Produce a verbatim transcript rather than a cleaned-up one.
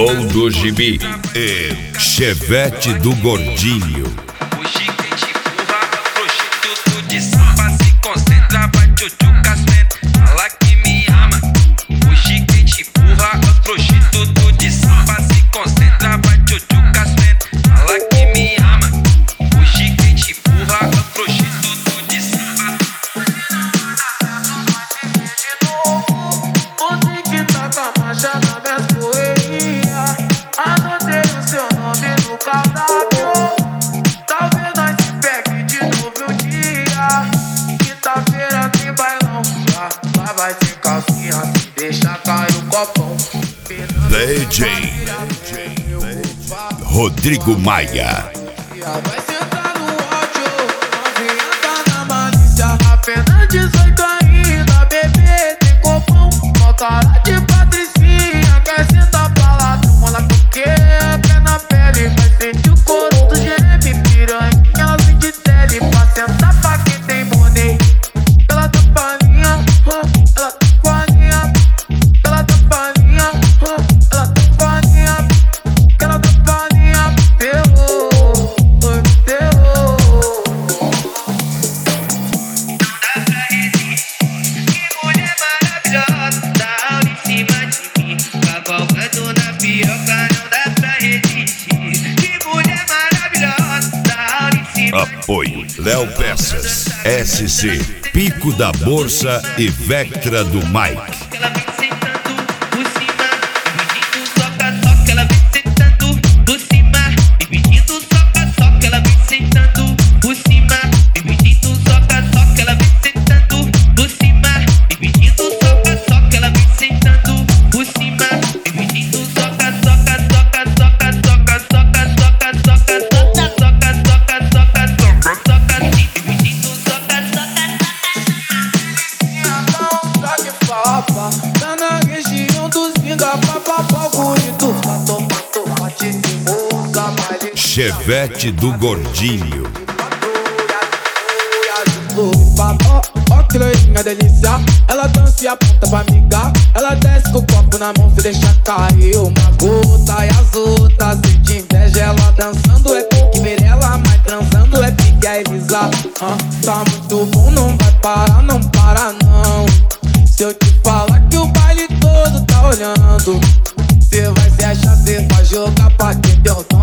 Gol do Gibi e Chevette do Gordinho. O gigante empurra, prostituto de samba se concentra, vai tchutchuca senta, fala que me ama. O gigante empurra, prostituto de samba se concentra, vai tchutchuca senta, fala que me ama. O gigante empurra, prostituto de samba. O tique tá com a marcha na minha poesia. Anotei o seu nome no cardápio. Talvez nós se pegue de novo um dia. Quinta-feira tem bailão. Lá, lá vai ter calcinha, se deixa cair o copão. D J Rodrigo Maia. Vai sentar no ódio, novinha tá na malícia. Apenas dezoito ainda, bebê tem copão. Mó cara de patricinha, quer sentar pra lá. Toma lá porque é pé na pele. Vai sentir o couro do geme, piranha, vem de tele. Pra sentar pra quem tem boné. Ela tá palinha, ela tá palinha. Ela tá palinha, ela tá palinha. Ela tá palinha, terror, terror. Dá pra resistir, que mulher maravilhosa, tá em cima de mim, cavalgando na piroca, não dá pra resistir. Que mulher maravilhosa, tá em cima de mim. Apoio Léo Peças, S C, Pico da Bolsa e Vectra do Mike. Ela vem sentando por cima, dividindo soca-soca. Ela vem sentando por cima, dividindo soca-soca. Ela vem sentando por cima, dividindo soca-soca. Ela vem sentando por cima, dividindo soca-soca. Ela vem sentando por cima, dividindo soca-soca, soca-soca, soca-soca, soca-soca, soca-soca, soca-soca, soca, dividindo soca-soca. Pra que fapa, tá na região dos vinga, papapá, bonito. Fato, fato, bate de moça, baile. Chevette do Gordinho. Ó, ó que loirinha delícia. Ela dança e aponta pra amiga. Ela desce com o copo na mão, se deixa cair uma gota. E as outras sente inveja. Ela dançando é pique Mirella, mas transando é pique a Elisa. Ah, tá muito bom, não vai parar, não para não. Se eu te falar que o baile todo tá olhando, cê vai se achar, cê vai jogar pra quem deu tom.